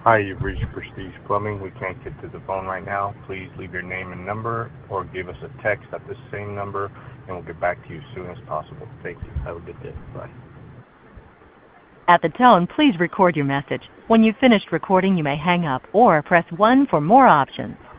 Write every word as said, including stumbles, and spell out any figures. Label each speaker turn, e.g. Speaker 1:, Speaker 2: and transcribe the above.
Speaker 1: Hi, you've reached Prestige Plumbing. We can't get to the phone right now. Please leave your name and number or give us a text at this same number, and we'll get back to you as soon as possible. Thank you. Have a good day. Bye.
Speaker 2: At the tone, please record your message. When you've finished recording, you may hang up or press one for more options.